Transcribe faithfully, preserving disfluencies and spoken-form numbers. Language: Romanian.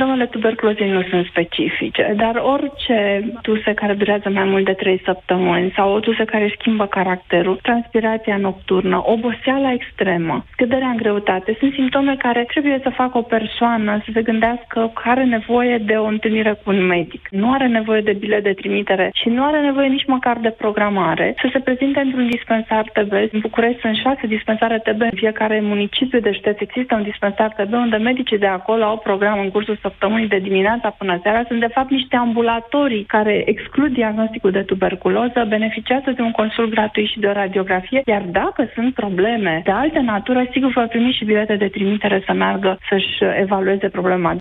simptomele tuberculozei nu sunt specifice, dar orice tuse care durează mai mult de trei săptămâni sau o tuse care își schimbă caracterul, transpirația nocturnă, oboseala extremă, scăderea în greutate, sunt simptome care trebuie să facă o persoană să se gândească că are nevoie de o întâlnire cu un medic. Nu are nevoie de bilet de trimitere și nu are nevoie nici măcar de programare, să se prezinte într-un dispensar T B. În București sunt șase dispensare T B. În fiecare municipiu de județ există un dispensar T B unde medicii de acolo au program în cursul săptămânii de dimineața până seara. Sunt de fapt niște ambulatorii care exclud diagnosticul de tuberculoză, beneficiază de un consult gratuit și de o radiografie, iar dacă sunt probleme de altă natură, sigur vor primi și bilete de trimitere să meargă să-și evalueze problema.